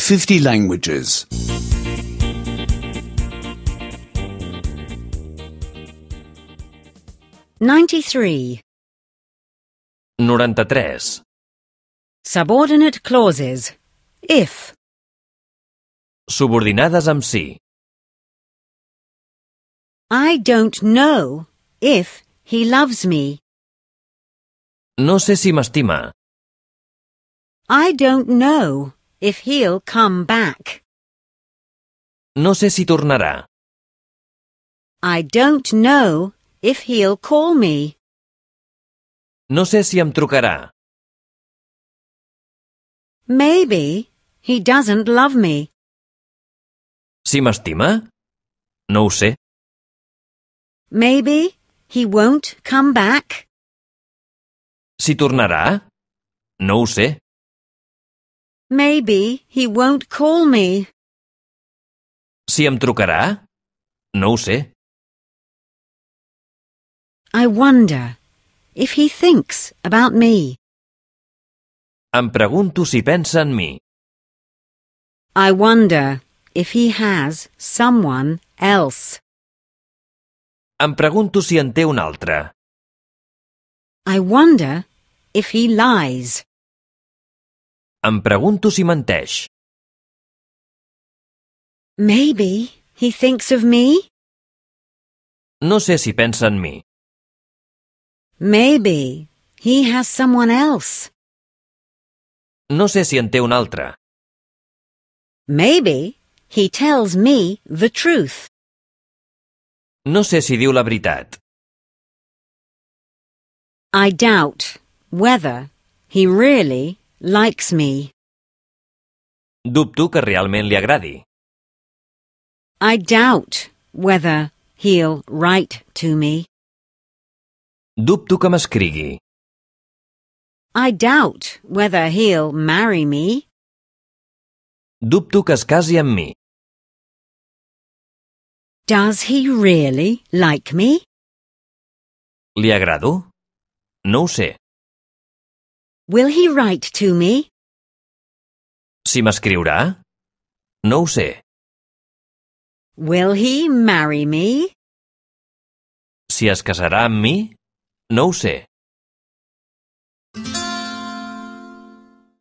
50 languages. 93. 93. Subordinate clauses. If. Subordinades amb si. I don't know if he loves me. No sé si m'estima. I don't know if he'll come back. No sé si tornarà. I don't know if he'll call me. No sé si em trucarà. Maybe he doesn't love me. Si m'estima? No ho sé. Maybe he won't come back. Si tornarà? No ho sé. Maybe he won't call me. Si em trucarà? No ho sé. I wonder if he thinks about me. Em pregunto si pensa en mi. I wonder if he has someone else. Em pregunto si en té un altre. I wonder if he lies. Em pregunto si menteix. Maybe he thinks of me. No sé si pensa en mi. Maybe he has someone else. No sé si en té un altre. Maybe he tells me the truth. No sé si diu la veritat. I doubt whether he really likes me. Dubto que realment li agradi. I doubt whether he'll write to me. Dubto que m'escrigui. I doubt whether he'll marry me. Dubto que es casi amb mi. Does he really like me? Li agrado? No ho sé. Will he write to me? Si m'escriurà? No ho sé. Will he marry me? Si es casarà amb mi? No ho sé.